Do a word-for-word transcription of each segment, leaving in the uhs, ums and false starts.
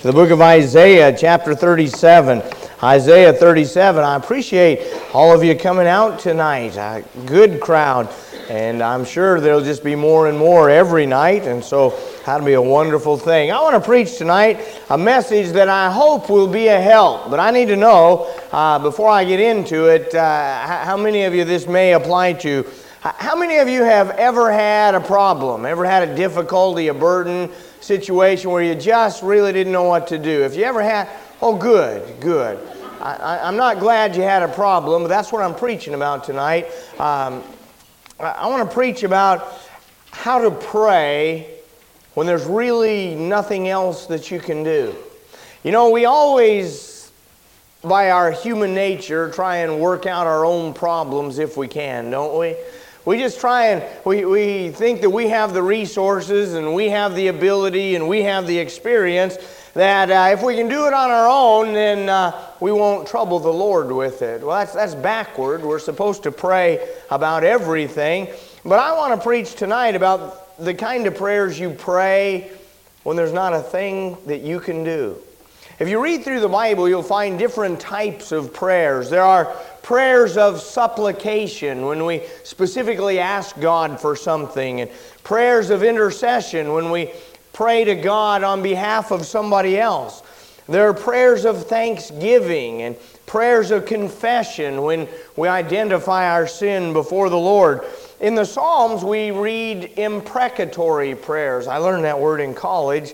to the book of Isaiah, chapter thirty-seven. Isaiah thirty-seven. I appreciate all of you coming out tonight. A good crowd, and I'm sure there'll just be more and more every night, and so that'll be a wonderful thing. I want to preach tonight a message that I hope will be a help, but I need to know, uh, before I get into it, uh, how many of you this may apply to. How many of you have ever had a problem, ever had a difficulty, a burden, situation where you just really didn't know what to do? If you ever had, oh good, good. I, I, I'm not glad you had a problem, but that's what I'm preaching about tonight. Um, I, I want to preach about how to pray when there's really nothing else that you can do. You know, we always, by our human nature, try and work out our own problems if we can, don't we? We just try and, we, we think that we have the resources and we have the ability and we have the experience that uh, if we can do it on our own, then uh, we won't trouble the Lord with it. Well, that's, that's backward. We're supposed to pray about everything. But I want to preach tonight about the kind of prayers you pray when there's not a thing that you can do. If you read through the Bible, you'll find different types of prayers. There are prayers of supplication when we specifically ask God for something, and prayers of intercession when we pray to God on behalf of somebody else. There are prayers of thanksgiving and prayers of confession when we identify our sin before the Lord. In the Psalms, we read imprecatory prayers. I learned that word in college.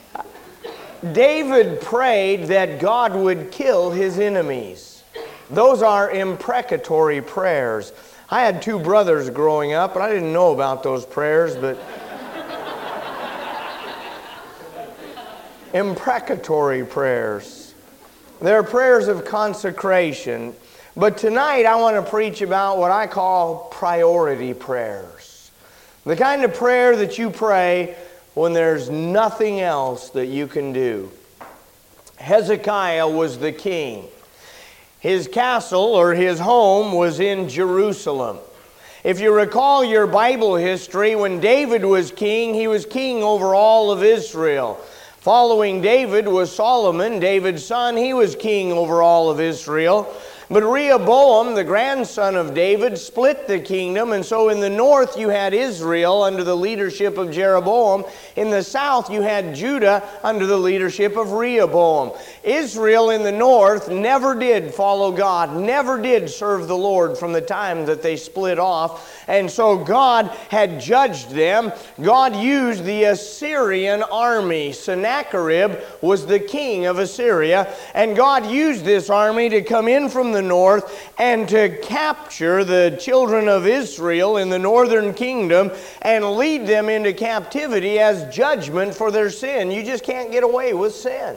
David prayed that God would kill his enemies. Those are imprecatory prayers. I had two brothers growing up, and I didn't know about those prayers, but imprecatory prayers. They're prayers of consecration. But tonight I want to preach about what I call priority prayers. The kind of prayer that you pray when there's nothing else that you can do. Hezekiah was the king. His castle or his home was in Jerusalem. If you recall your Bible history, when David was king, he was king over all of Israel. Following David was Solomon, David's son. He was king over all of Israel. But Rehoboam, the grandson of David, split the kingdom, and so in the north you had Israel under the leadership of Jeroboam. In the south you had Judah under the leadership of Rehoboam. Israel in the north never did follow God, never did serve the Lord from the time that they split off. And so God had judged them. God used the Assyrian army. Sennacherib was the king of Assyria, and God used this army to come in from the north and to capture the children of Israel in the northern kingdom and lead them into captivity as judgment for their sin. You just can't get away with sin.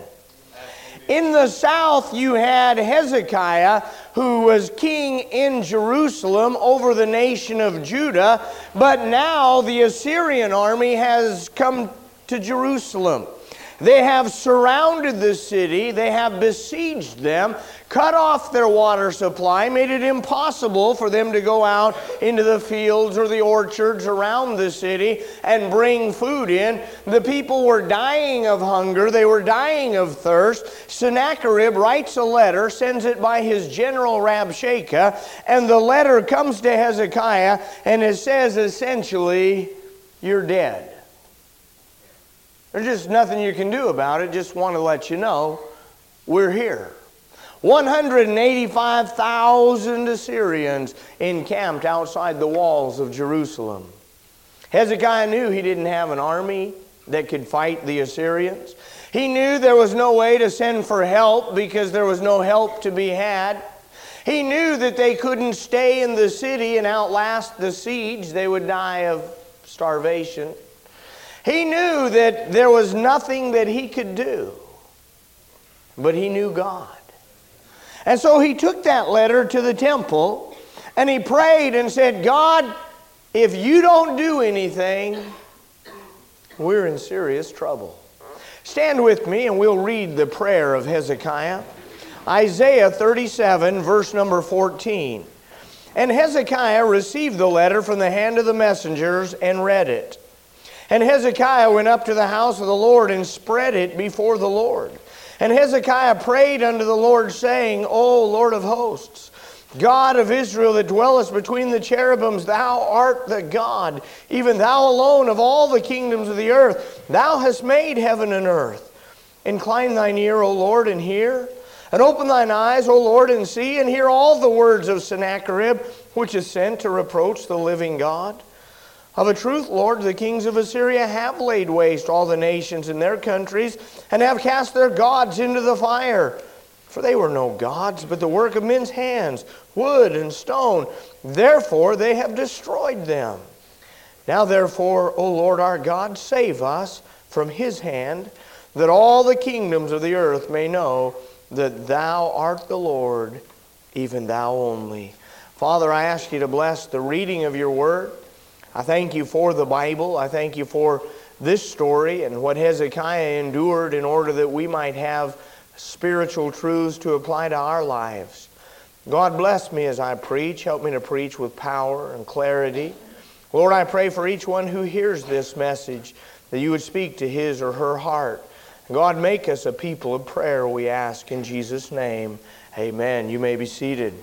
In the south, you had Hezekiah, who was king in Jerusalem over the nation of Judah, but now the Assyrian army has come to Jerusalem. They have surrounded the city, they have besieged them, cut off their water supply, made it impossible for them to go out into the fields or the orchards around the city and bring food in. The people were dying of hunger, they were dying of thirst. Sennacherib writes a letter, sends it by his general Rabshakeh, and the letter comes to Hezekiah and it says essentially, you're dead. There's just nothing you can do about it. Just want to let you know, we're here. one hundred eighty-five thousand Assyrians encamped outside the walls of Jerusalem. Hezekiah knew he didn't have an army that could fight the Assyrians. He knew there was no way to send for help because there was no help to be had. He knew that they couldn't stay in the city and outlast the siege. They would die of starvation. He knew that there was nothing that he could do, but he knew God. And so he took that letter to the temple and he prayed and said, God, if you don't do anything, we're in serious trouble. Stand with me and we'll read the prayer of Hezekiah. Isaiah thirty-seven, verse number fourteen. And Hezekiah received the letter from the hand of the messengers and read it. And Hezekiah went up to the house of the Lord and spread it before the Lord. And Hezekiah prayed unto the Lord, saying, O Lord of hosts, God of Israel that dwellest between the cherubims, thou art the God, even thou alone of all the kingdoms of the earth. Thou hast made heaven and earth. Incline thine ear, O Lord, and hear. And open thine eyes, O Lord, and see, and hear all the words of Sennacherib, which is sent to reproach the living God. Of a truth, Lord, the kings of Assyria have laid waste all the nations in their countries, and have cast their gods into the fire. For they were no gods, but the work of men's hands, wood and stone. Therefore they have destroyed them. Now therefore, O Lord our God, save us from his hand, that all the kingdoms of the earth may know that thou art the Lord, even thou only. Father, I ask you to bless the reading of your word. I thank you for the Bible. I thank you for this story and what Hezekiah endured in order that we might have spiritual truths to apply to our lives. God bless me as I preach. Help me to preach with power and clarity. Lord, I pray for each one who hears this message that you would speak to his or her heart. God, make us a people of prayer, we ask in Jesus' name. Amen. You may be seated.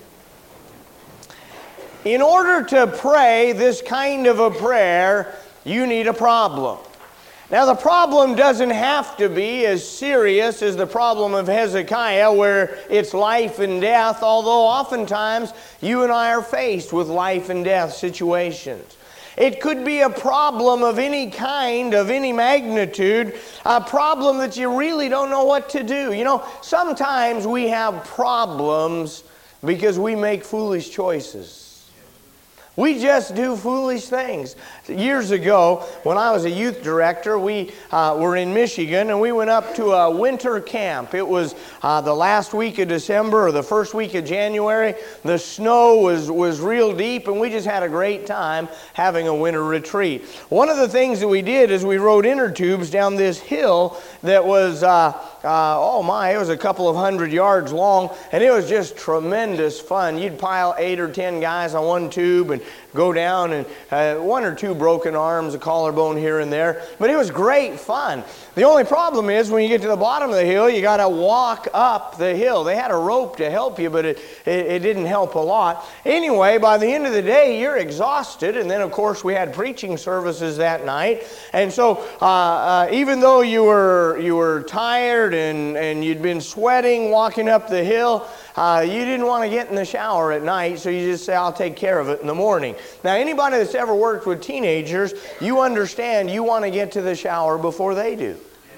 In order to pray this kind of a prayer, you need a problem. Now, the problem doesn't have to be as serious as the problem of Hezekiah, where it's life and death, although oftentimes you and I are faced with life and death situations. It could be a problem of any kind, of any magnitude, a problem that you really don't know what to do. You know, sometimes we have problems because we make foolish choices. We just do foolish things. Years ago, when I was a youth director, we uh, were in Michigan and we went up to a winter camp. It was uh, the last week of December or the first week of January. The snow was, was real deep and we just had a great time having a winter retreat. One of the things that we did is we rode inner tubes down this hill that was, uh, uh, oh my, it was a couple of hundred yards long, and it was just tremendous fun. You'd pile eight or ten guys on one tube and go down, and uh, one or two broken arms, a collarbone here and there. But it was great fun. The only problem is when you get to the bottom of the hill, you got to walk up the hill. They had a rope to help you, but it, it, it didn't help a lot. Anyway, by the end of the day, you're exhausted. And then, of course, we had preaching services that night. And so uh, uh, even though you were, you were tired and, and you'd been sweating walking up the hill, Uh, you didn't want to get in the shower at night, so you just say, I'll take care of it in the morning. Now, anybody that's ever worked with teenagers, you understand you want to get to the shower before they do.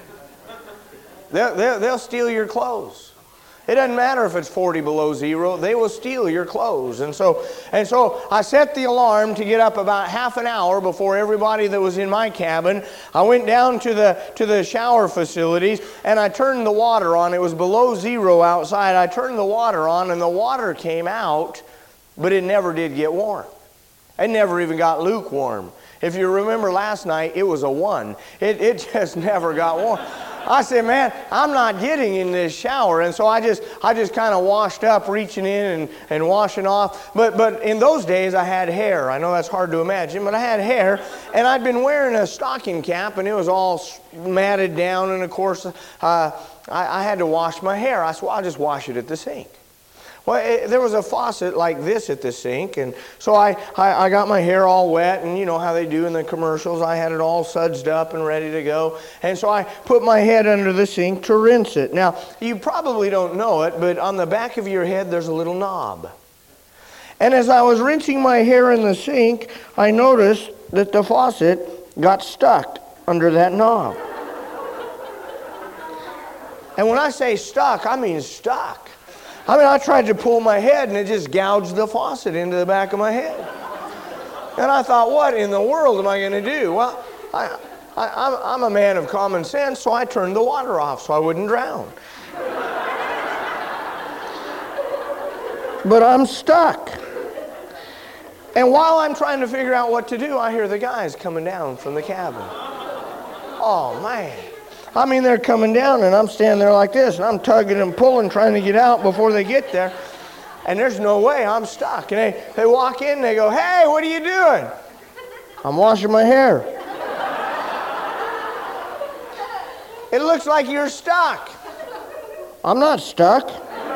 They'll, they'll, they'll steal your clothes. It doesn't matter if it's forty below zero, they will steal your clothes. And so, and so I set the alarm to get up about half an hour before everybody that was in my cabin. I went down to the, to the shower facilities and I turned the water on. It was below zero outside. I turned the water on and the water came out, but it never did get warm. It never even got lukewarm. If you remember last night, it was a one. It, it just never got warm. I said, man, I'm not getting in this shower. And so I just I just kind of washed up, reaching in and, and washing off. But but in those days, I had hair. I know that's hard to imagine, but I had hair. And I'd been wearing a stocking cap, and it was all matted down. And, of course, uh, I, I had to wash my hair. I said, well, I'll just wash it at the sink. Well, it, there was a faucet like this at the sink, and so I, I, I got my hair all wet, and you know how they do in the commercials. I had it all sudsed up and ready to go, and so I put my head under the sink to rinse it. Now, you probably don't know it, but on the back of your head there's a little knob. And as I was rinsing my hair in the sink, I noticed that the faucet got stuck under that knob. And when I say stuck, I mean stuck. I mean, I tried to pull my head and it just gouged the faucet into the back of my head. And I thought, what in the world am I going to do? Well, I, I, I'm, I'm a man of common sense, so I turned the water off so I wouldn't drown. But I'm stuck. And while I'm trying to figure out what to do, I hear the guys coming down from the cabin. Oh, man. I mean, they're coming down, and I'm standing there like this, and I'm tugging and pulling, trying to get out before they get there. And there's no way, I'm stuck. And they, they walk in, and they go, hey, what are you doing? I'm washing my hair. It looks like you're stuck. I'm not stuck.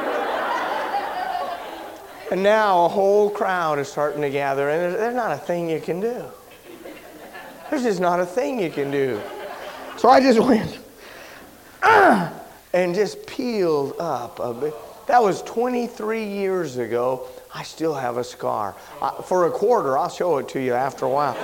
And now a whole crowd is starting to gather, and there's, there's not a thing you can do. There's just not a thing you can do. So I just went, ah, and just peeled up a bit. That was twenty-three years ago. I still have a scar. Uh, for a quarter, I'll show it to you after a while.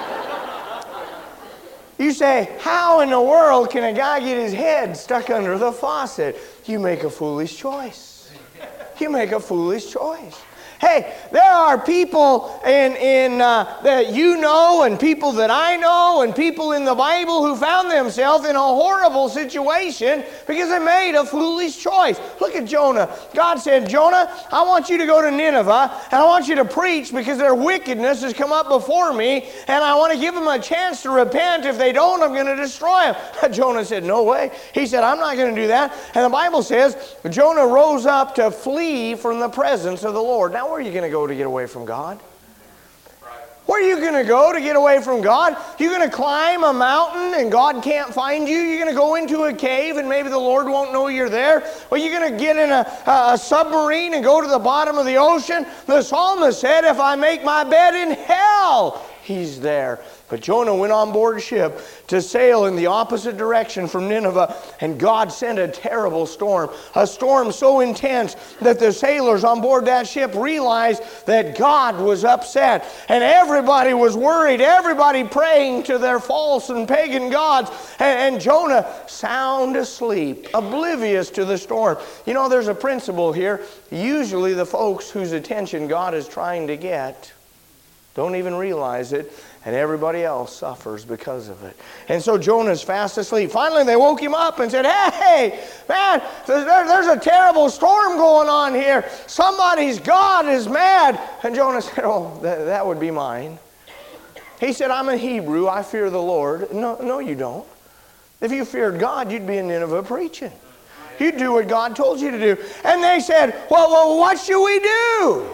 You say, how in the world can a guy get his head stuck under the faucet? You make a foolish choice. You make a foolish choice. Hey, there are people in, in, uh, that you know and people that I know and people in the Bible who found themselves in a horrible situation because they made a foolish choice. Look at Jonah. God said, Jonah, I want you to go to Nineveh and I want you to preach because their wickedness has come up before me and I want to give them a chance to repent. If they don't, I'm going to destroy them. Jonah said, no way. He said, I'm not going to do that. And the Bible says, Jonah rose up to flee from the presence of the Lord. Now, where are you going to go to get away from God? Where are you going to go to get away from God? You're going to climb a mountain and God can't find you? You're going to go into a cave and maybe the Lord won't know you're there? Or you're going to get in a, a submarine and go to the bottom of the ocean? The psalmist said, if I make my bed in hell, He's there. But Jonah went on board ship to sail in the opposite direction from Nineveh, and God sent a terrible storm. A storm so intense that the sailors on board that ship realized that God was upset. And everybody was worried, everybody praying to their false and pagan gods. And, and Jonah sound asleep, oblivious to the storm. You know, there's a principle here. Usually the folks whose attention God is trying to get don't even realize it, and everybody else suffers because of it. And so Jonah's fast asleep. Finally, they woke him up and said, hey, man, there, there's a terrible storm going on here. Somebody's God is mad. And Jonah said, oh, that, that would be mine. He said, I'm a Hebrew. I fear the Lord. No, no, you don't. If you feared God, you'd be in Nineveh preaching. You'd do what God told you to do. And they said, well, well what should we do?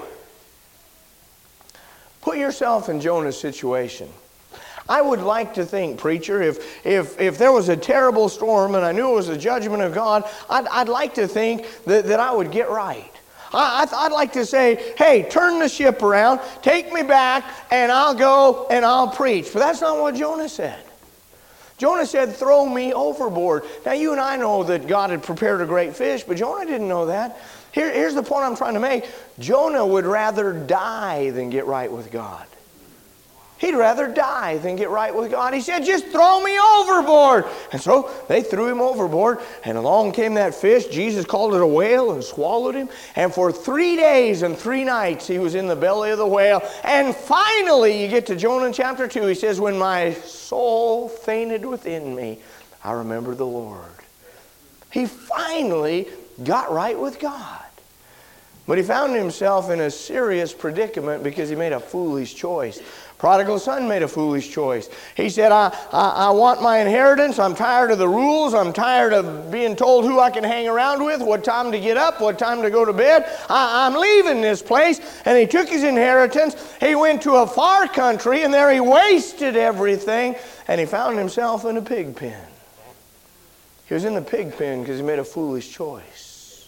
Put yourself in Jonah's situation. I would like to think, preacher, if, if, if there was a terrible storm and I knew it was the judgment of God, I'd, I'd like to think that, that I would get right. I, I'd, I'd like to say, hey, turn the ship around, take me back, and I'll go and I'll preach. But that's not what Jonah said. Jonah said, throw me overboard. Now, you and I know that God had prepared a great fish, but Jonah didn't know that. Here, here's the point I'm trying to make. Jonah would rather die than get right with God. He'd rather die than get right with God. He said, just throw me overboard. And so they threw him overboard, and along came that fish. Jesus called it a whale and swallowed him. And for three days and three nights, he was in the belly of the whale. And finally, you get to Jonah chapter two. He says, when my soul fainted within me, I remembered the Lord. He finally got right with God. But he found himself in a serious predicament because he made a foolish choice. Prodigal son made a foolish choice. He said, I, I, I want my inheritance. I'm tired of the rules. I'm tired of being told who I can hang around with, what time to get up, what time to go to bed. I, I'm leaving this place. And he took his inheritance. He went to a far country, and there he wasted everything. And he found himself in a pig pen. He was in the pig pen because he made a foolish choice.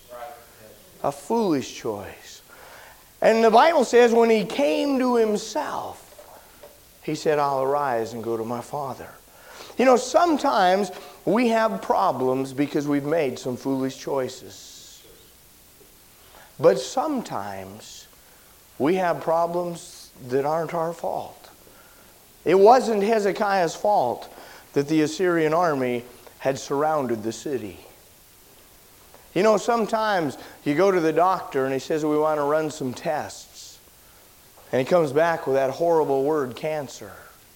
A foolish choice. And the Bible says when he came to himself, he said, I'll arise and go to my father. You know, sometimes we have problems because we've made some foolish choices. But sometimes we have problems that aren't our fault. It wasn't Hezekiah's fault that the Assyrian army had surrounded the city. You know, sometimes you go to the doctor and he says, we want to run some tests. And he comes back with that horrible word, cancer.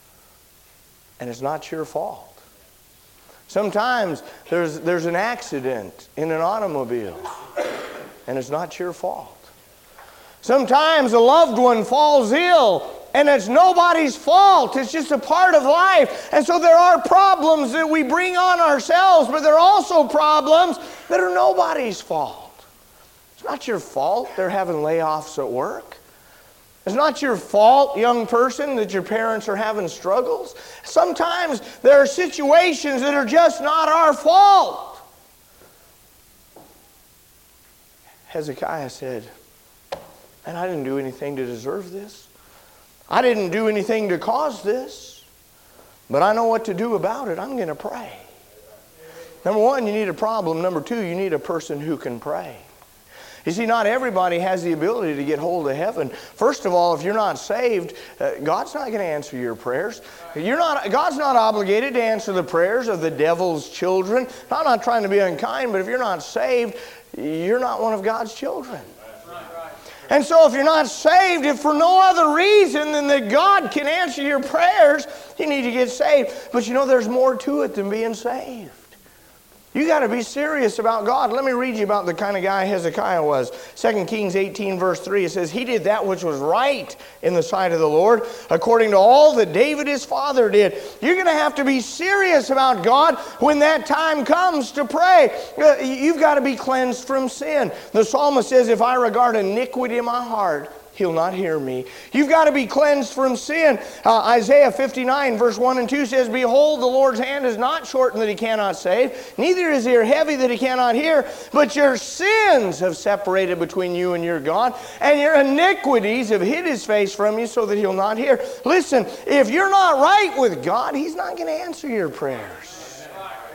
And it's not your fault. Sometimes there's, there's an accident in an automobile. And it's not your fault. Sometimes a loved one falls ill. And it's nobody's fault. It's just a part of life. And so there are problems that we bring on ourselves, but there are also problems that are nobody's fault. It's not your fault they're having layoffs at work. It's not your fault, young person, that your parents are having struggles. Sometimes there are situations that are just not our fault. Hezekiah said, and I didn't do anything to deserve this. I didn't do anything to cause this. But I know what to do about it. I'm going to pray. Number one, you need a problem. Number two, you need a person who can pray. You see, not everybody has the ability to get hold of heaven. First of all, if you're not saved, uh, God's not going to answer your prayers. You're not, God's not obligated to answer the prayers of the devil's children. I'm not trying to be unkind, but if you're not saved, you're not one of God's children. And so if you're not saved, if for no other reason than that God can answer your prayers, you need to get saved. But you know, there's more to it than being saved. You got to be serious about God. Let me read you about the kind of guy Hezekiah was. Second Kings eighteen verse three, it says, he did that which was right in the sight of the Lord, according to all that David his father did. You're going to have to be serious about God when that time comes to pray. You've got to be cleansed from sin. The psalmist says, if I regard iniquity in my heart, He'll not hear me. You've got to be cleansed from sin. Uh, Isaiah fifty-nine verse one and two says, behold, the Lord's hand is not shortened that He cannot save, neither is His ear heavy that He cannot hear, but your sins have separated between you and your God, and your iniquities have hid His face from you so that He'll not hear. Listen, if you're not right with God, He's not going to answer your prayers.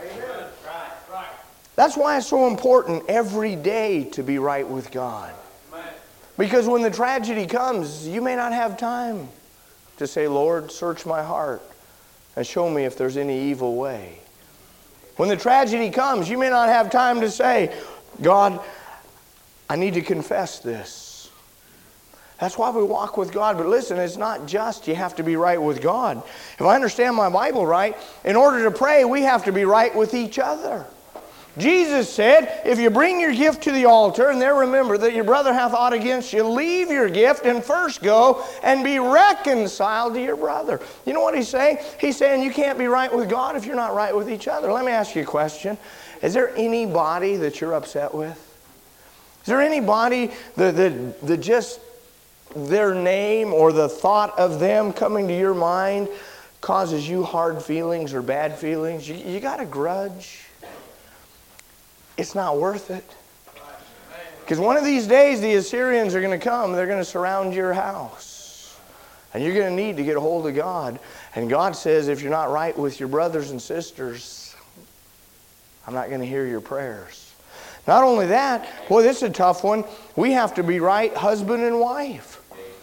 That's why it's so important every day to be right with God. Because when the tragedy comes, you may not have time to say, Lord, search my heart and show me if there's any evil way. When the tragedy comes, you may not have time to say, God, I need to confess this. That's why we walk with God. But listen, it's not just you have to be right with God. If I understand my Bible right, in order to pray, we have to be right with each other. Jesus said, if you bring your gift to the altar, and there remember that your brother hath aught against you, leave your gift and first go and be reconciled to your brother. You know what He's saying? He's saying you can't be right with God if you're not right with each other. Let me ask you a question. Is there anybody that you're upset with? Is there anybody that, that, that just their name or the thought of them coming to your mind causes you hard feelings or bad feelings? You, you got a grudge? It's not worth it. Because one of these days the Assyrians are going to come. They're going to surround your house. And you're going to need to get a hold of God. And God says, if you're not right with your brothers and sisters, I'm not going to hear your prayers. Not only that, boy, this is a tough one. We have to be right husband and wife.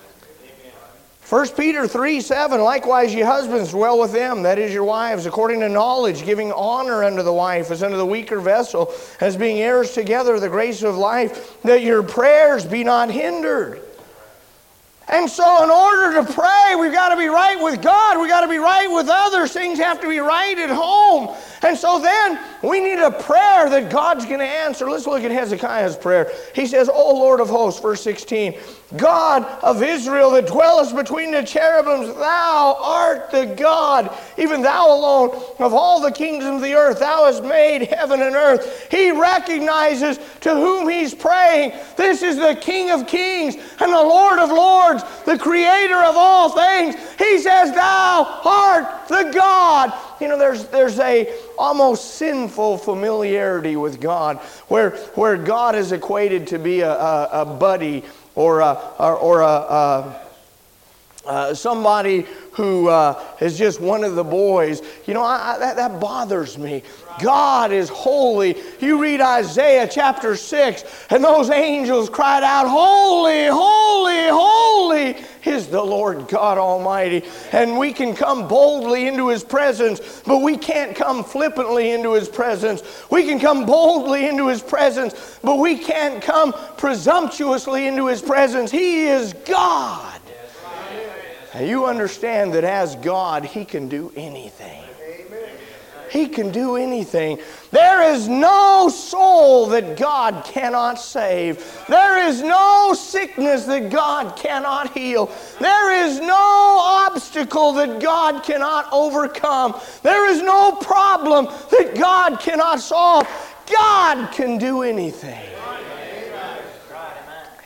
First Peter three seven, likewise ye husbands dwell with them, that is your wives, according to knowledge, giving honor unto the wife as unto the weaker vessel, as being heirs together of the grace of life, that your prayers be not hindered. And so in order to pray, we've got to be right with God. We've got to be right with others. Things have to be right at home. And so then we need a prayer that God's going to answer. Let's look at Hezekiah's prayer. He says, O Lord of hosts, verse sixteen, God of Israel that dwellest between the cherubims, thou art the God, even thou alone, of all the kingdoms of the earth. Thou hast made heaven and earth. He recognizes to whom he's praying. This is the King of kings and the Lord of lords, the creator of all things. He says, thou art the God. You know, there's there's a almost sinful familiarity with God, where where God is equated to be a, a, a buddy or a or, or a, a uh, somebody who uh, is just one of the boys. You know, I, I, that, that bothers me. God is holy. You read Isaiah chapter six, and those angels cried out, holy, holy, holy is the Lord God Almighty. And we can come boldly into His presence, but we can't come flippantly into His presence. We can come boldly into His presence, but we can't come presumptuously into His presence. He is God. And you understand that as God, He can do anything. He can do anything. There is no soul that God cannot save. There is no sickness that God cannot heal. There is no obstacle that God cannot overcome. There is no problem that God cannot solve. God can do anything.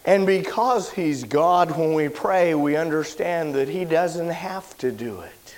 And because He's God, when we pray, we understand that He doesn't have to do it.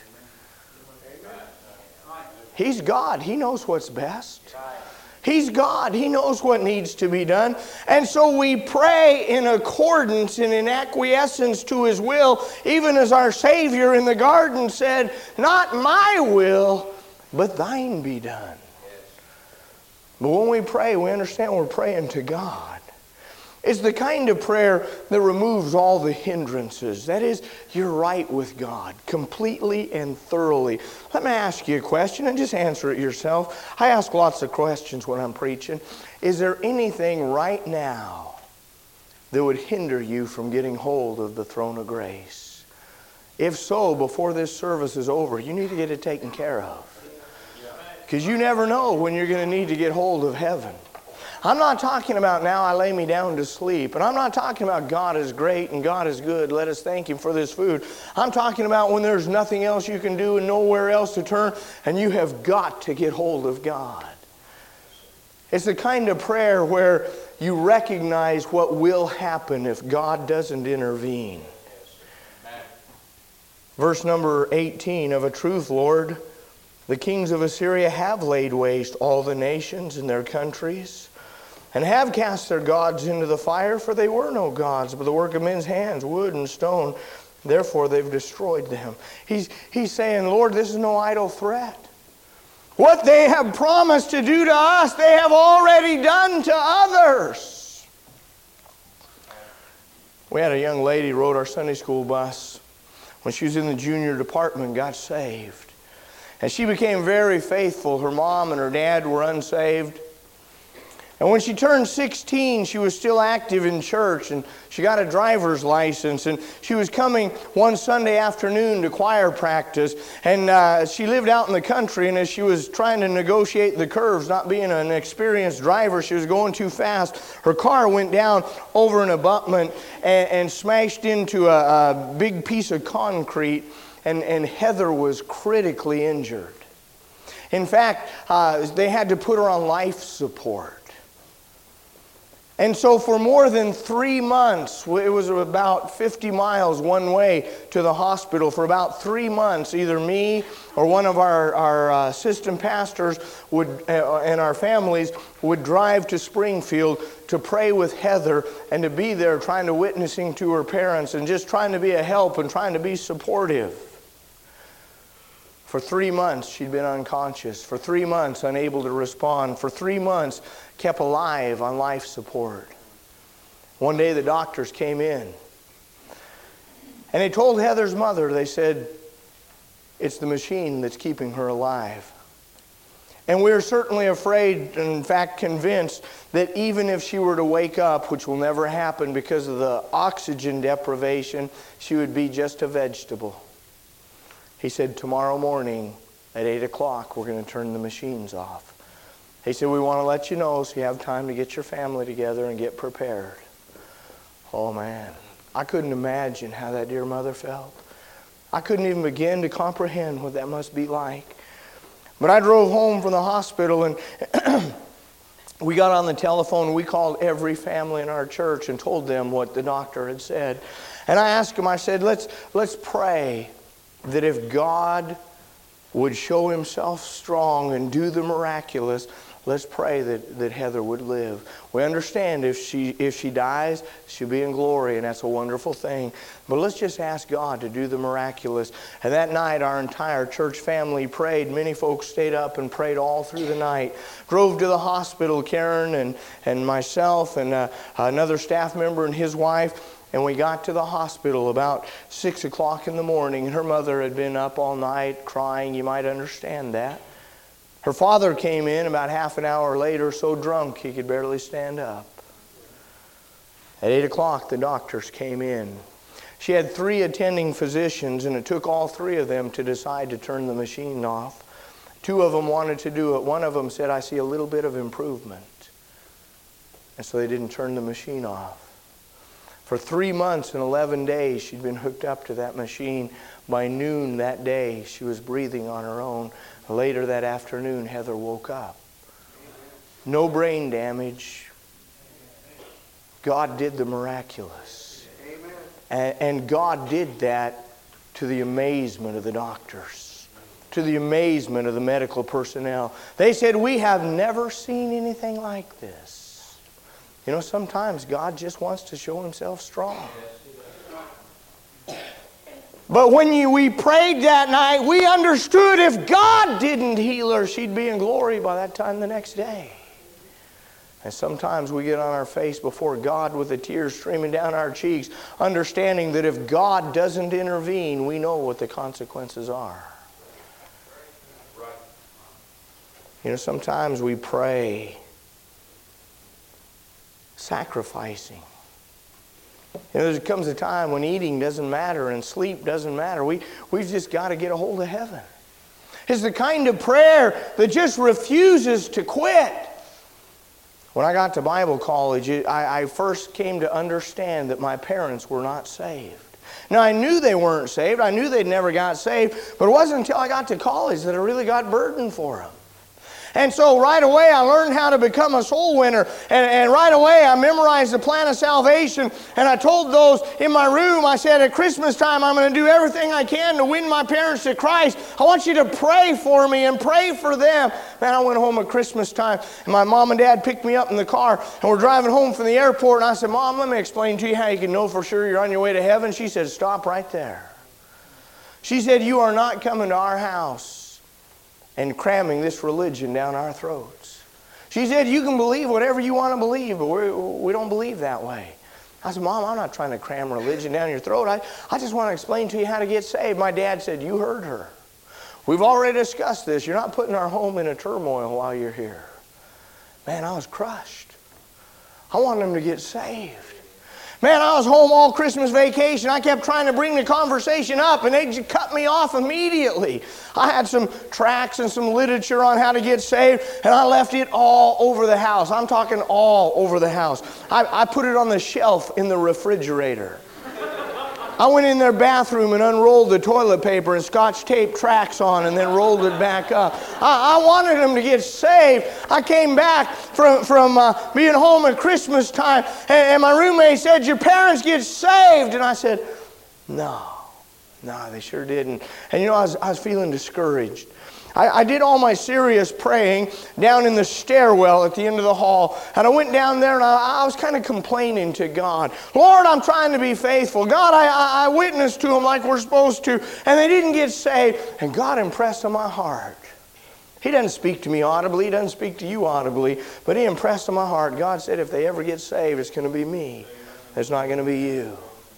He's God. He knows what's best. He's God. He knows what needs to be done. And so we pray in accordance and in acquiescence to His will, even as our Savior in the garden said, "Not my will, but thine be done." But when we pray, we understand we're praying to God. It's the kind of prayer that removes all the hindrances. That is, you're right with God completely and thoroughly. Let me ask you a question and just answer it yourself. I ask lots of questions when I'm preaching. Is there anything right now that would hinder you from getting hold of the throne of grace? If so, before this service is over, you need to get it taken care of. Because you never know when you're going to need to get hold of heaven. I'm not talking about now I lay me down to sleep. And I'm not talking about God is great and God is good. Let us thank Him for this food. I'm talking about when there's nothing else you can do and nowhere else to turn, and you have got to get hold of God. It's the kind of prayer where you recognize what will happen if God doesn't intervene. Verse number eighteen, "Of a truth, Lord, the kings of Assyria have laid waste all the nations in their countries, and have cast their gods into the fire, for they were no gods, but the work of men's hands, wood and stone. Therefore they've destroyed them." He's, he's saying, Lord, this is no idle threat. What they have promised to do to us, they have already done to others. We had a young lady who rode our Sunday school bus. When she was in the junior department, got saved. And she became very faithful. Her mom and her dad were unsaved. And when she turned sixteen, she was still active in church, and she got a driver's license, and she was coming one Sunday afternoon to choir practice, and uh, she lived out in the country, and as she was trying to negotiate the curves, not being an experienced driver, she was going too fast. Her car went down over an abutment and, and smashed into a, a big piece of concrete, and, and Heather was critically injured. In fact, uh, they had to put her on life support. And so for more than three months, it was about fifty miles one way to the hospital. For about three months, either me or one of our, our uh, assistant pastors would, uh, and our families would drive to Springfield to pray with Heather and to be there trying to witnessing to her parents and just trying to be a help and trying to be supportive. For three months, she'd been unconscious. For three months, unable to respond. For three months, kept alive on life support. One day, the doctors came in. And they told Heather's mother, they said, it's the machine that's keeping her alive. And we were certainly afraid, and in fact convinced, that even if she were to wake up, which will never happen because of the oxygen deprivation, she would be just a vegetable. He said, tomorrow morning at eight o'clock, we're going to turn the machines off. He said, we want to let you know so you have time to get your family together and get prepared. Oh, man. I couldn't imagine how that dear mother felt. I couldn't even begin to comprehend what that must be like. But I drove home from the hospital, and we got on the telephone. We called every family in our church and told them what the doctor had said. And I asked them, I said, let's, let's pray that if God would show Himself strong and do the miraculous, let's pray that, that Heather would live. We understand if she, if she dies, she'll be in glory, and that's a wonderful thing. But let's just ask God to do the miraculous. And that night, our entire church family prayed. Many folks stayed up and prayed all through the night. Drove to the hospital, Karen and, and myself and uh, another staff member and his wife. And we got to the hospital about six o'clock in the morning. Her mother had been up all night crying. You might understand that. Her father came in about half an hour later, so drunk he could barely stand up. At eight o'clock, the doctors came in. She had three attending physicians, and it took all three of them to decide to turn the machine off. Two of them wanted to do it. One of them said, I see a little bit of improvement. And so they didn't turn the machine off. For three months and eleven days, she'd been hooked up to that machine. By noon that day, she was breathing on her own. Later that afternoon, Heather woke up. No brain damage. God did the miraculous. And, and God did that to the amazement of the doctors, to the amazement of the medical personnel. They said, we have never seen anything like this. You know, sometimes God just wants to show Himself strong. But when you, we prayed that night, we understood if God didn't heal her, she'd be in glory by that time the next day. And sometimes we get on our face before God with the tears streaming down our cheeks, understanding that if God doesn't intervene, we know what the consequences are. You know, sometimes we pray sacrificing. You know, there comes a time when eating doesn't matter and sleep doesn't matter. We, we've just got to get a hold of heaven. It's the kind of prayer that just refuses to quit. When I got to Bible college, I, I first came to understand that my parents were not saved. Now, I knew they weren't saved. I knew they'd never got saved. But it wasn't until I got to college that I really got burdened for them. And so right away I learned how to become a soul winner. And, and right away I memorized the plan of salvation. And I told those in my room, I said, at Christmas time I'm going to do everything I can to win my parents to Christ. I want you to pray for me and pray for them. Man, I went home at Christmas time and my mom and dad picked me up in the car. And we're driving home from the airport. And I said, Mom, let me explain to you how you can know for sure you're on your way to heaven. She said, stop right there. She said, you are not coming to our house and cramming this religion down our throats. She said, you can believe whatever you want to believe, but we're, we don't believe that way. I said, Mom, I'm not trying to cram religion down your throat. I, I just want to explain to you how to get saved. My dad said, you heard her. We've already discussed this. You're not putting our home in a turmoil while you're here. Man, I was crushed. I wanted them to get saved. Man, I was home all Christmas vacation. I kept trying to bring the conversation up, and they just cut me off immediately. I had some tracts and some literature on how to get saved, and I left it all over the house. I'm talking all over the house. I, I put it on the shelf in the refrigerator. I went in their bathroom and unrolled the toilet paper and scotch taped tracts on and then rolled it back up. I, I wanted them to get saved. I came back from, from uh, being home at Christmas time, and, and my roommate said, your parents get saved? And I said, no, no, they sure didn't. And you know, I was, I was feeling discouraged. I, I did all my serious praying down in the stairwell at the end of the hall. And I went down there and I, I was kind of complaining to God. Lord, I'm trying to be faithful. God, I, I, I witnessed to them like we're supposed to. And they didn't get saved. And God impressed on my heart. He doesn't speak to me audibly. He doesn't speak to you audibly. But He impressed on my heart. God said if they ever get saved, it's going to be me. It's not going to be you.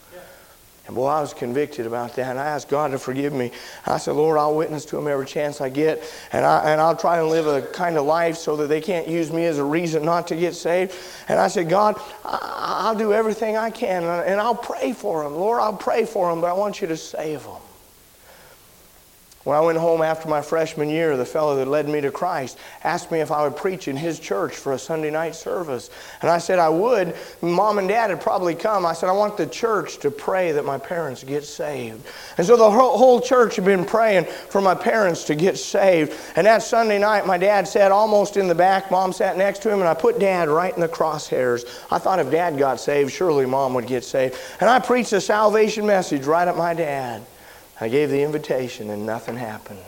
And boy, I was convicted about that. And I asked God to forgive me. I said, Lord, I'll witness to them every chance I get. And, I, and I'll try and live a kind of life so that they can't use me as a reason not to get saved. And I said, God, I, I'll do everything I can. And I'll pray for them. Lord, I'll pray for them, but I want you to save them. When I went home after my freshman year, the fellow that led me to Christ asked me if I would preach in his church for a Sunday night service. And I said I would. Mom and Dad had probably come. I said, I want the church to pray that my parents get saved. And so the whole church had been praying for my parents to get saved. And that Sunday night, my dad sat almost in the back. Mom sat next to him, and I put Dad right in the crosshairs. I thought if Dad got saved, surely Mom would get saved. And I preached a salvation message right at my dad. I gave the invitation and nothing happened.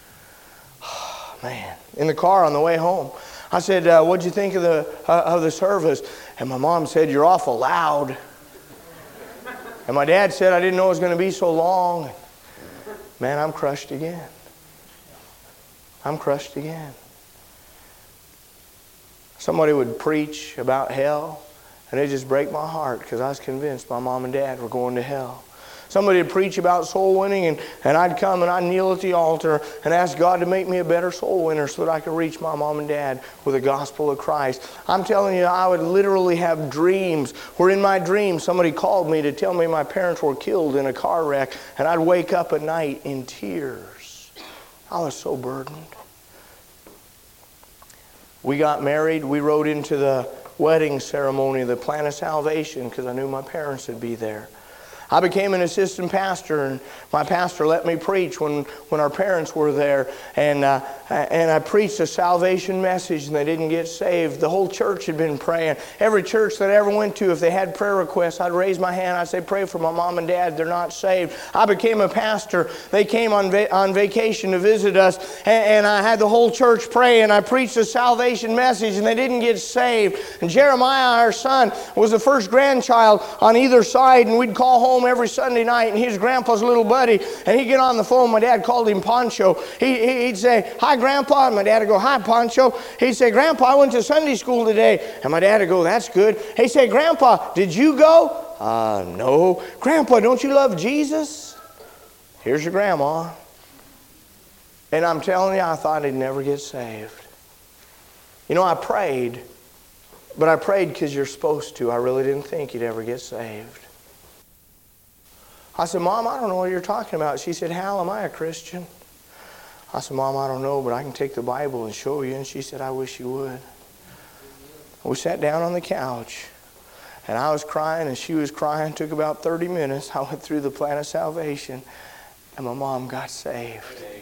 Oh, man. In the car on the way home, I said, uh, what'd you think of the, uh, of the service? And my mom said, you're awful loud. And my dad said, I didn't know it was going to be so long. Man, I'm crushed again. I'm crushed again. Somebody would preach about hell, and it'd just break my heart because I was convinced my mom and dad were going to hell. Somebody would preach about soul winning, and, and I'd come and I'd kneel at the altar and ask God to make me a better soul winner so that I could reach my mom and dad with the gospel of Christ. I'm telling you, I would literally have dreams where in my dreams somebody called me to tell me my parents were killed in a car wreck, and I'd wake up at night in tears. I was so burdened. We got married. We rode into the wedding ceremony, the plan of salvation, because I knew my parents would be there. I became an assistant pastor, and my pastor let me preach when, when our parents were there. And, uh, and I preached a salvation message, and they didn't get saved. The whole church had been praying. Every church that I ever went to, if they had prayer requests, I'd raise my hand. I'd say, pray for my mom and dad. They're not saved. I became a pastor. They came on, va- on vacation to visit us, and, and I had the whole church pray, and I preached a salvation message, and they didn't get saved. And Jeremiah, our son, was the first grandchild on either side, and we'd call home every Sunday night, and his grandpa's little buddy, and he'd get on the phone. My dad called him Pancho. He, he'd say, hi, Grandpa, and my dad would go, hi, Pancho. He'd say, Grandpa, I went to Sunday school today, and my dad would go, that's good. He'd say, Grandpa, did you go? Uh, no. Grandpa, don't you love Jesus? Here's your grandma. And I'm telling you, I thought he'd never get saved. You know, I prayed, but I prayed because you're supposed to. I really didn't think he'd ever get saved. I said, Mom, I don't know what you're talking about. She said, Hal, am I a Christian? I said, Mom, I don't know, but I can take the Bible and show you. And she said, I wish you would. We sat down on the couch, and I was crying, and she was crying. It took about thirty minutes. I went through the plan of salvation, and my mom got saved.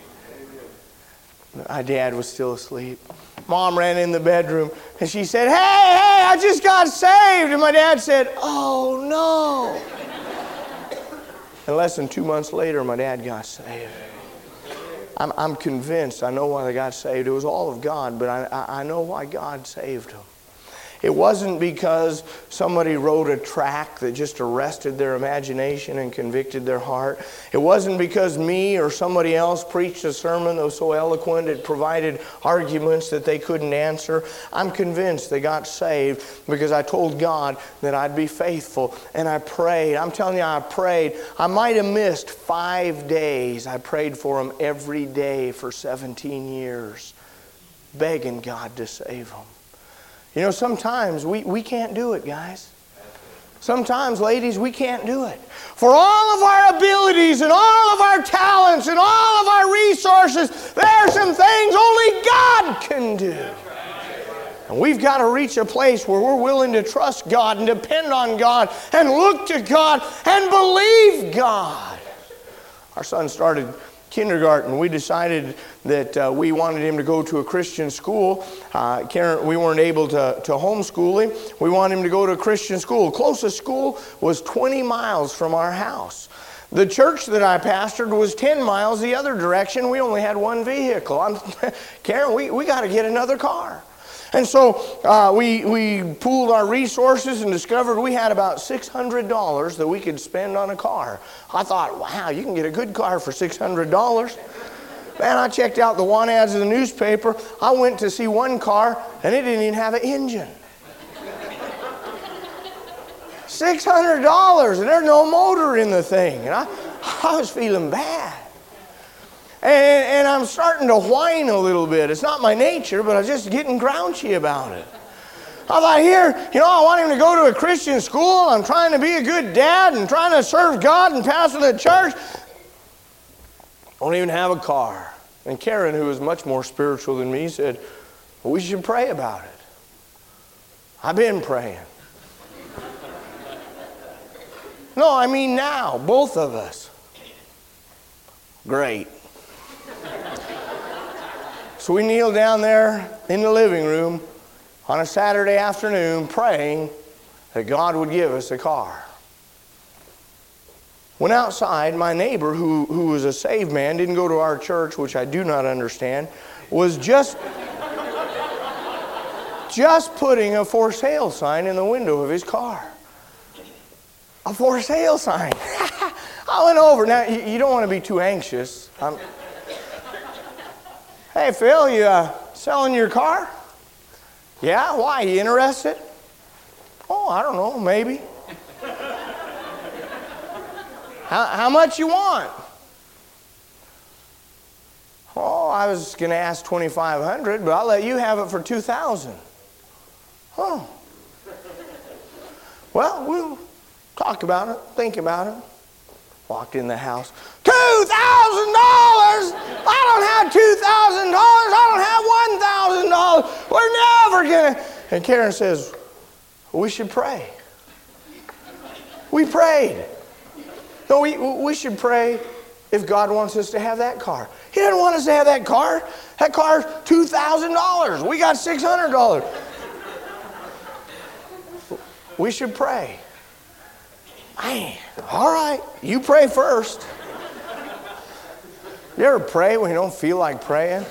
My dad was still asleep. Mom ran in the bedroom, and she said, hey, hey, I just got saved. And my dad said, oh, no. And less than two months later, my dad got saved. I'm, I'm convinced, I know why they got saved. It was all of God, but I, I, I know why God saved them. It wasn't because somebody wrote a tract that just arrested their imagination and convicted their heart. It wasn't because me or somebody else preached a sermon that was so eloquent it provided arguments that they couldn't answer. I'm convinced they got saved because I told God that I'd be faithful, and I prayed. I'm telling you, I prayed. I might have missed five days. I prayed for them every day for seventeen years, begging God to save them. You know, sometimes we, we can't do it, guys. Sometimes, ladies, we can't do it. For all of our abilities and all of our talents and all of our resources, there are some things only God can do. And we've got to reach a place where we're willing to trust God and depend on God and look to God and believe God. Our son started kindergarten. We decided that uh, we wanted him to go to a Christian school. Uh, Karen, we weren't able to, to homeschool him. We wanted him to go to a Christian school. Closest school was twenty miles from our house. The church that I pastored was ten miles the other direction. We only had one vehicle. I'm, Karen, we, we got to get another car. And so uh, we, we pooled our resources and discovered we had about six hundred dollars that we could spend on a car. I thought, wow, you can get a good car for six hundred dollars. Man, I checked out the want ads in the newspaper. I went to see one car, and it didn't even have an engine. six hundred dollars, and there's no motor in the thing. And I, I was feeling bad. And, and I'm starting to whine a little bit. It's not my nature, but I'm just getting grouchy about it. I thought, here, you know, I want him to go to a Christian school. I'm trying to be a good dad and trying to serve God and pastor the church. Don't even have a car. And Karen, who was much more spiritual than me, said, well, we should pray about it. I've been praying. No, I mean now, both of us. Great. So we kneeled down there in the living room on a Saturday afternoon praying that God would give us a car. Went outside, my neighbor, who, who was a saved man, didn't go to our church, which I do not understand, was just, just putting a for sale sign in the window of his car. A for sale sign. I went over. Now, you, you don't want to be too anxious. I'm, hey, Phil, you uh, selling your car? Yeah, why? You interested? Oh, I don't know, maybe. how, how much you want? Oh, I was going to ask twenty-five hundred dollars, but I'll let you have it for two thousand dollars. Oh. Well, we'll talk about it, think about it. Walked in the house. two thousand dollars! I don't have two thousand dollars. I don't have one thousand dollars. We're never going to. And Karen says, we should pray. We prayed. No, we, we should pray if God wants us to have that car. He doesn't want us to have that car. That car's two thousand dollars. We got six hundred dollars. We should pray. Man, all right, you pray first. You ever pray when you don't feel like praying?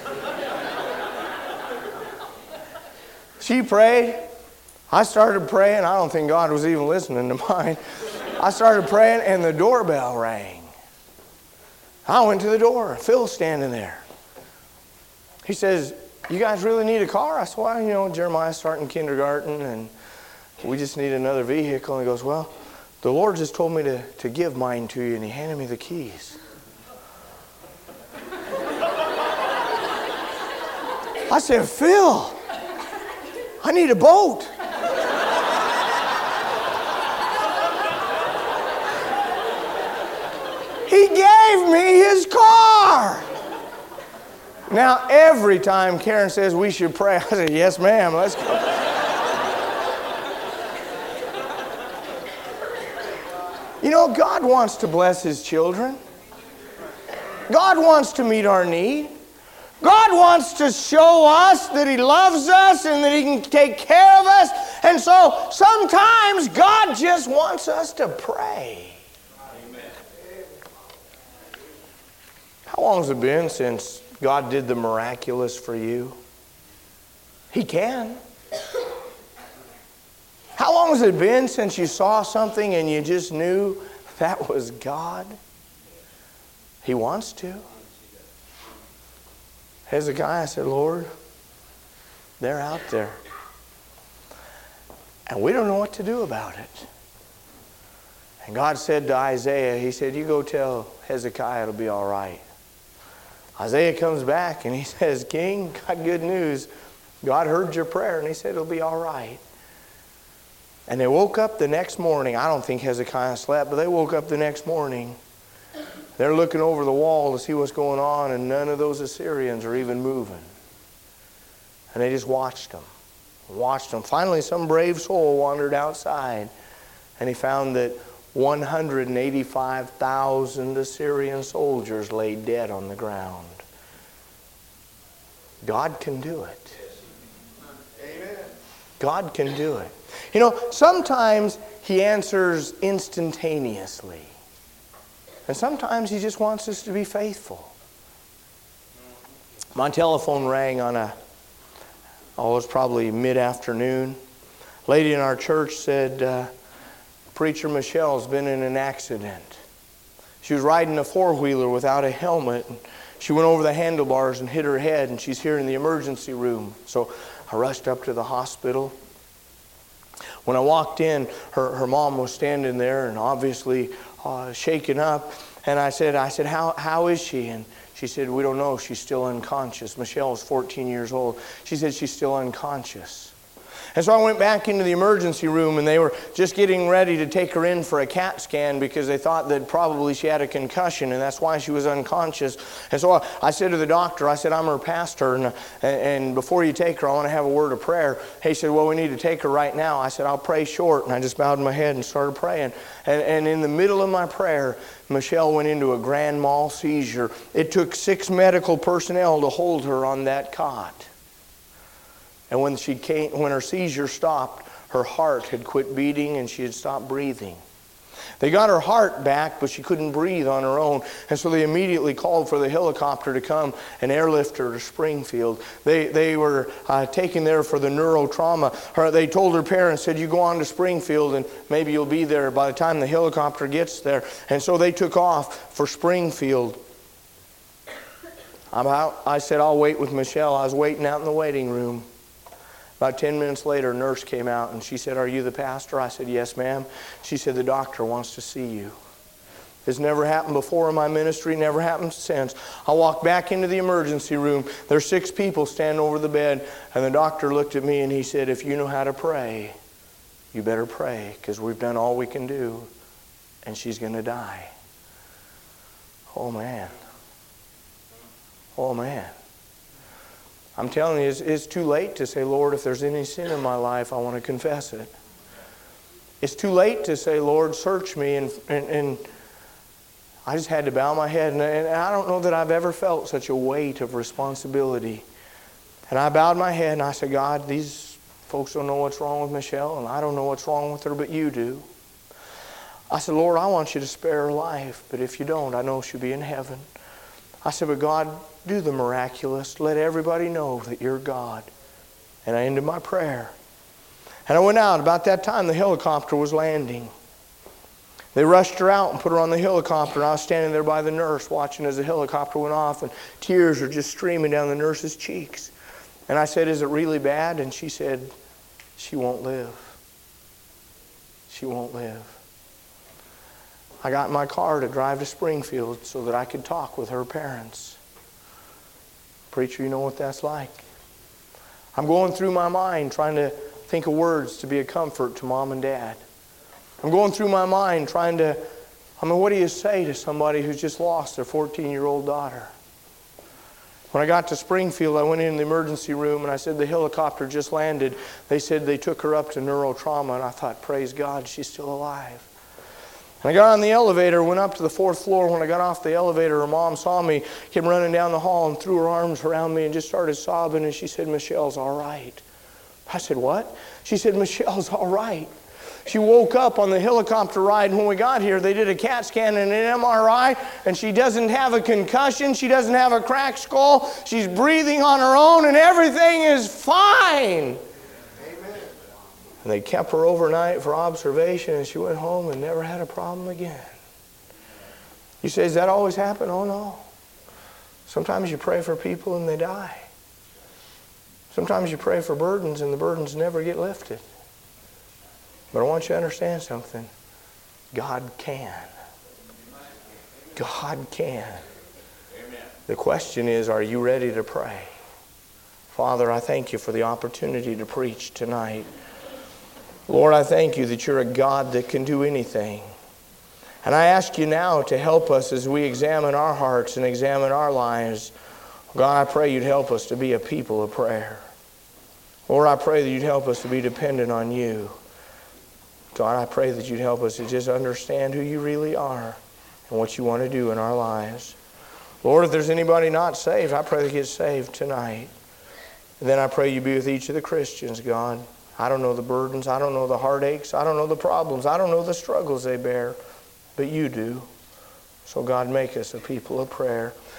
She prayed. I started praying. I don't think God was even listening to mine. I started praying and the doorbell rang. I went to the door. Phil's standing there. He says, you guys really need a car? I said, well, you know, Jeremiah's starting kindergarten and we just need another vehicle. And he goes, well, the Lord just told me to, to give mine to you, and he handed me the keys. I said, Phil, I need a boat. He gave me his car. Now, every time Karen says we should pray, I say, yes, ma'am, let's go. You know, God wants to bless his children. God wants to meet our need. God wants to show us that he loves us and that he can take care of us. And so sometimes God just wants us to pray. Amen. How long has it been since God did the miraculous for you? He can. How long has it been since you saw something and you just knew that was God? He wants to. Hezekiah said, Lord, they're out there. And we don't know what to do about it. And God said to Isaiah, he said, you go tell Hezekiah it'll be all right. Isaiah comes back and he says, King, got good news. God heard your prayer and he said it'll be all right. And they woke up the next morning. I don't think Hezekiah slept, but they woke up the next morning. They're looking over the wall to see what's going on, and none of those Assyrians are even moving. And they just watched them. Watched them. Finally, some brave soul wandered outside, and he found that one hundred eighty-five thousand Assyrian soldiers lay dead on the ground. God can do it. Amen. God can do it. You know, sometimes he answers instantaneously. And sometimes he just wants us to be faithful. My telephone rang on a, oh, it was probably mid-afternoon. A lady in our church said, uh, Preacher Michelle's been in an accident. She was riding a four-wheeler without a helmet. And she went over the handlebars and hit her head, and she's here in the emergency room. So I rushed up to the hospital. When I walked in, her, her mom was standing there and obviously uh, shaken up. And I said, I said, how, how is she? And she said, we don't know. She's still unconscious. Michelle was fourteen years old. She said she's still unconscious. And so I went back into the emergency room, and they were just getting ready to take her in for a CAT scan because they thought that probably she had a concussion, and that's why she was unconscious. And so I, I said to the doctor, I said, I'm her pastor, and, and before you take her, I want to have a word of prayer. He said, well, we need to take her right now. I said, I'll pray short. And I just bowed my head and started praying. And, and in the middle of my prayer, Michelle went into a grand mal seizure. It took six medical personnel to hold her on that cot. And when she came, when her seizure stopped, her heart had quit beating and she had stopped breathing. They got her heart back, but she couldn't breathe on her own. And so they immediately called for the helicopter to come and airlift her to Springfield. They, they were uh, taken there for the neurotrauma. Her, they told her parents, said, you go on to Springfield and maybe you'll be there by the time the helicopter gets there. And so they took off for Springfield. I'm out, I said, I'll wait with Michelle. I was waiting out in the waiting room. About ten minutes later, a nurse came out and she said, are you the pastor? I said, yes, ma'am. She said, the doctor wants to see you. It's never happened before in my ministry, never happened since. I walked back into the emergency room. There's six people standing over the bed, and the doctor looked at me and he said, if you know how to pray, you better pray, because we've done all we can do, and she's going to die. Oh, man. Oh, man. I'm telling you, it's, it's too late to say, Lord, if there's any sin in my life, I want to confess it. It's too late to say, Lord, search me and, and, and I just had to bow my head, and, and I don't know that I've ever felt such a weight of responsibility. And I bowed my head and I said, God, these folks don't know what's wrong with Michelle, and I don't know what's wrong with her, but you do. I said, Lord, I want you to spare her life, but if you don't, I know she'll be in heaven. I said, but God, do the miraculous. Let everybody know that you're God. And I ended my prayer. And I went out. About that time, the helicopter was landing. They rushed her out and put her on the helicopter. And I was standing there by the nurse watching as the helicopter went off, and tears were just streaming down the nurse's cheeks. And I said, is it really bad? And she said, she won't live. She won't live. I got in my car to drive to Springfield so that I could talk with her parents. Preacher, you know what that's like. I'm going through my mind trying to think of words to be a comfort to Mom and Dad. I'm going through my mind trying to, I mean, what do you say to somebody who's just lost their fourteen-year-old daughter? When I got to Springfield, I went in the emergency room and I said, the helicopter just landed. They said they took her up to neurotrauma, and I thought, praise God, she's still alive. And I got on the elevator, went up to the fourth floor. When I got off the elevator, her mom saw me, came running down the hall and threw her arms around me and just started sobbing, and she said, Michelle's all right. I said, what? She said, Michelle's all right. She woke up on the helicopter ride, and when we got here, they did a CAT scan and an M R I, and she doesn't have a concussion. She doesn't have a cracked skull. She's breathing on her own, and everything is fine. Amen. And they kept her overnight for observation, and she went home and never had a problem again. You say, does that always happen? Oh, no. Sometimes you pray for people and they die. Sometimes you pray for burdens and the burdens never get lifted. But I want you to understand something. God can. God can. The question is, are you ready to pray? Father, I thank you for the opportunity to preach tonight. Lord, I thank you that you're a God that can do anything. And I ask you now to help us as we examine our hearts and examine our lives. God, I pray you'd help us to be a people of prayer. Lord, I pray that you'd help us to be dependent on you. God, I pray that you'd help us to just understand who you really are and what you want to do in our lives. Lord, if there's anybody not saved, I pray they get saved tonight. And then I pray you be with each of the Christians, God. I don't know the burdens. I don't know the heartaches. I don't know the problems. I don't know the struggles they bear. But you do. So God, make us a people of prayer.